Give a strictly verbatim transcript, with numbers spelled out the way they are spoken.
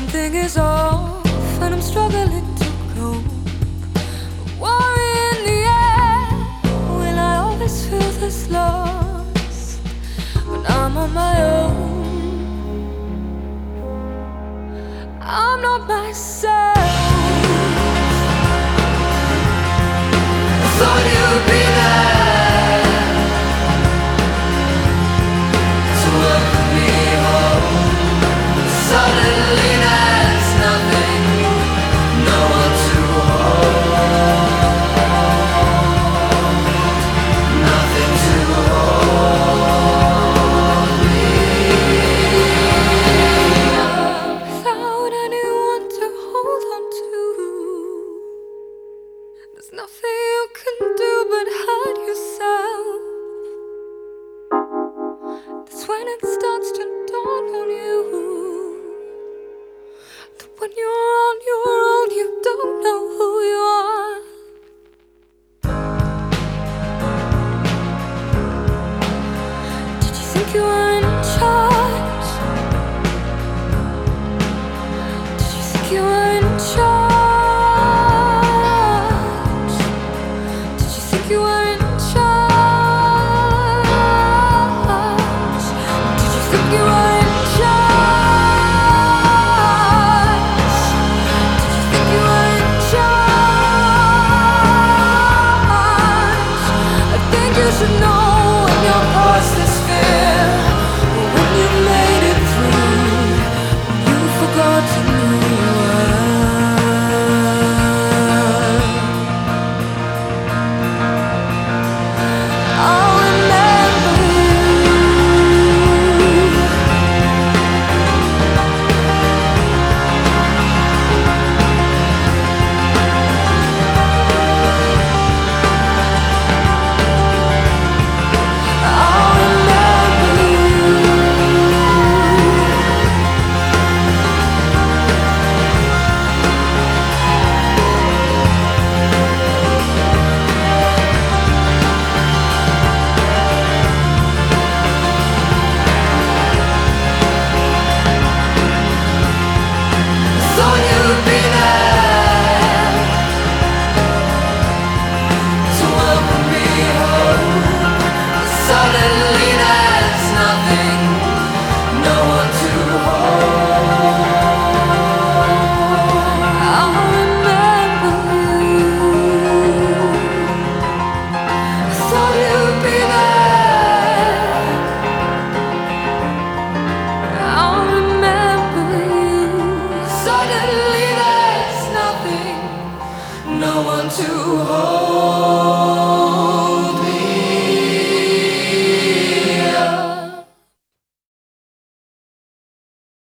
Something is off and I'm struggling to cope. Worry in the air, will I always feel this lost when I'm on my own? I'm not myself. I thought you'd be there to welcome me home. Suddenly there's nothing, no one to hold, nothing to hold me without anyone to hold on to. There's nothing you can do but hurt yourself. That's when it starts to dawn on you that when you're on your own, you don't know who you are. Did you think you were in charge? Did you think you were in charge? Did you think you were in charge? Did you think you were in charge? You should know when you're past this fear, when you made it through, when you've forgotten who you were. I'll remember no one to hold.